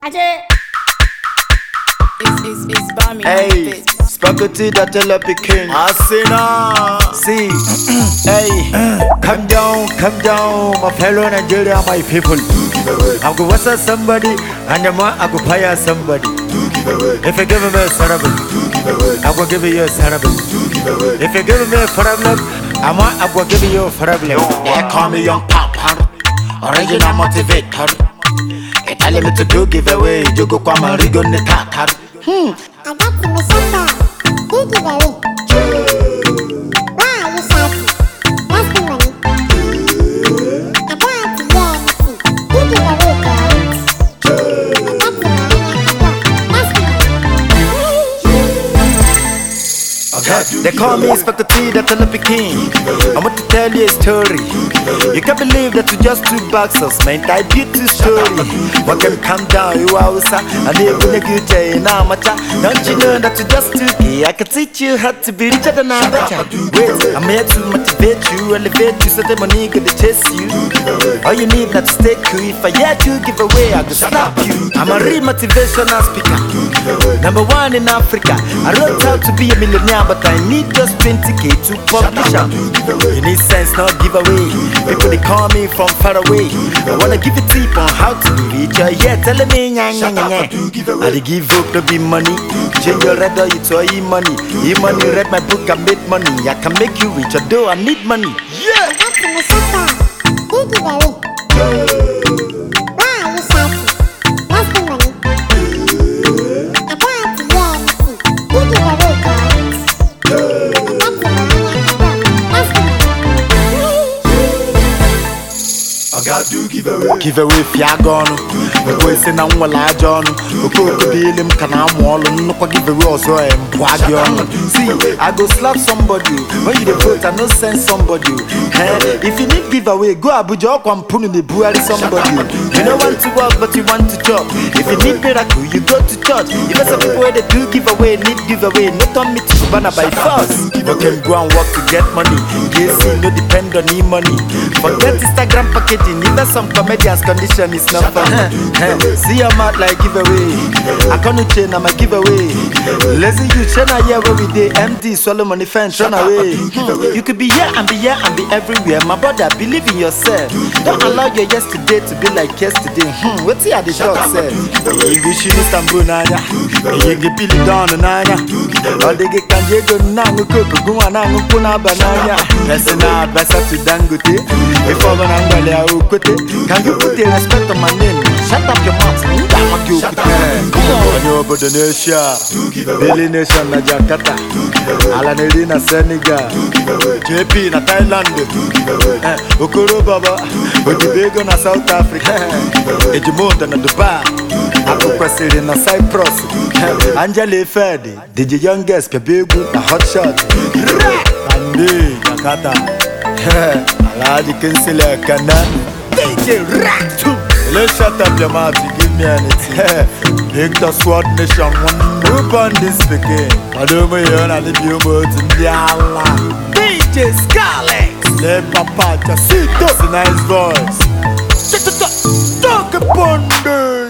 It's by me. Hey, spaghetti that tell up king. Asina. See, hey, come down, my fellow Nigeria, my people. I'm gonna what's somebody, and the man I go fire somebody. If you give me a cerebral, I'm gonna give you a cerebral. If you give me a problem, I'm gonna give you a problem. They call me Young Papa, original motivator. They tell me to do giveaway, you go come and rig on the car. I got to my shopper. You give away. Why are you shouting? That's the money. I got to see. You give away, girl. I got the money. That's the money. They call me spaghetti that tell up king. I'm going to tell you a story. You can't believe that we just two boxers, man. I did two story. What can calm down, you outside. And even a good day now, macha. Don't you know that you just two key? I can teach you how to be richer than I'm better. Wait, I'm here to motivate you, elevate you, so the money could chase you. All you need not to stay cool. If I hear you give away, I go slap you. I'm a real motivational speaker, #1 in Africa. I wrote out to be a millionaire, but I need just 20k to publish them. You need sense, not giveaway. People they call me from far away. I wanna give a tip on how to be richer. Yeah, telling me I dey give up to be money. Change your red or you to e-money. E-money read my book, I made money. I can make you rich, although I need money. Yeah. I got to my shopper. You give away. Why are you shouting? That's the money. I got to see. You give away, girl. I got to give away. Give away fiagono. The boy say na wala John. Oko ko be lim kana mo all no ko give away also em. See, I go slap somebody. When you dey vote, I no send somebody. If you need giveaway, go Abuja or Kwampunu the buari somebody. You don't want to work, but you want to job. If you need miracle, you go to church. Even some people where they do giveaway, need giveaway. No turn me to Cubana by force. You can go and work to get money. Yes, no depend on e-money. Forget Instagram packaging. Even some comedians condition is not fun. See your mouth like giveaway. I can't chain, I'm a giveaway. Lazy you chain a year where we day empty, swallow money fence, run away. You could be here and be everywhere. My brother, believe in yourself. Don't allow your yesterday to be like yesterday. What's here the dog said? You go shoot Istanbul nanya. You get Billy down nanya. All they get can you go nangu cook go nangu puna banana. Person advisor to Dangote. Before when I'm gonna can you put the respect on my name? Shut up your mouth. Come on, you're over the nation. Billy Nation na Jakarta. Alaneri na Senegal. JP na Thailand. Okoro Baba. Odibego na South Africa. Ejimoto na Dubai. Akukwasiri na Cyprus. Angela Fedi. DJ Youngest Pebegu na Hot Shot. Andi Jakarta. Aladi Kinsila Kanan. DJ Ratu. Let's shut up your mouth, you give me anything. Victor Sword Nation, one group on this begin. I don't know you and the words in the Allah. DJ Scarlex. Let Papa Chasito. It's a nice voice. Talk upon